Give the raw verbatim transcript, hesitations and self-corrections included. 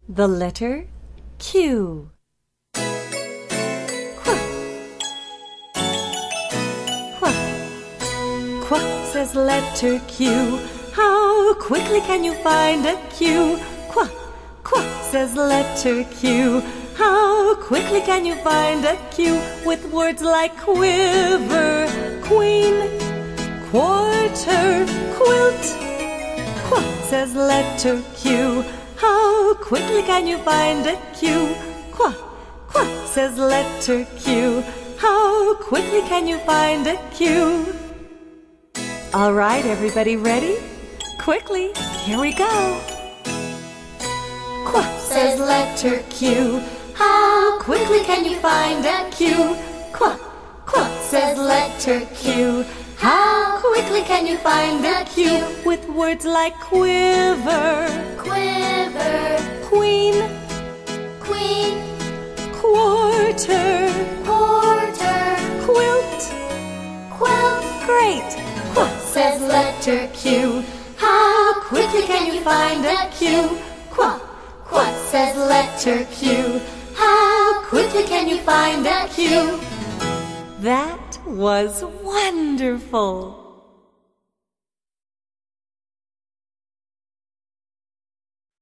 The letter Q. Quack. Quack. Quack says letter Q. How quickly can you find a Q? Quack. Quack says letter Q. How quickly can you find a Q with words like quiver, queen, quarter, quilt? Quack says letter Q. How quickly can you find a Q? Quack, quack says letter Q. How quickly can you find a Q? All right, everybody ready? Quickly, here we go. Quack says letter Q. How quickly can you find a Q? Quack, quack says letter Q. How quickly can you find a Q with words like quiver, quiver, queen, queen, quarter, quarter, quilt, quilt? Great! Quack says letter Q. How quickly can you find a Q? Quack, quack says letter Q. How quickly can you find a Q? That was wonderful!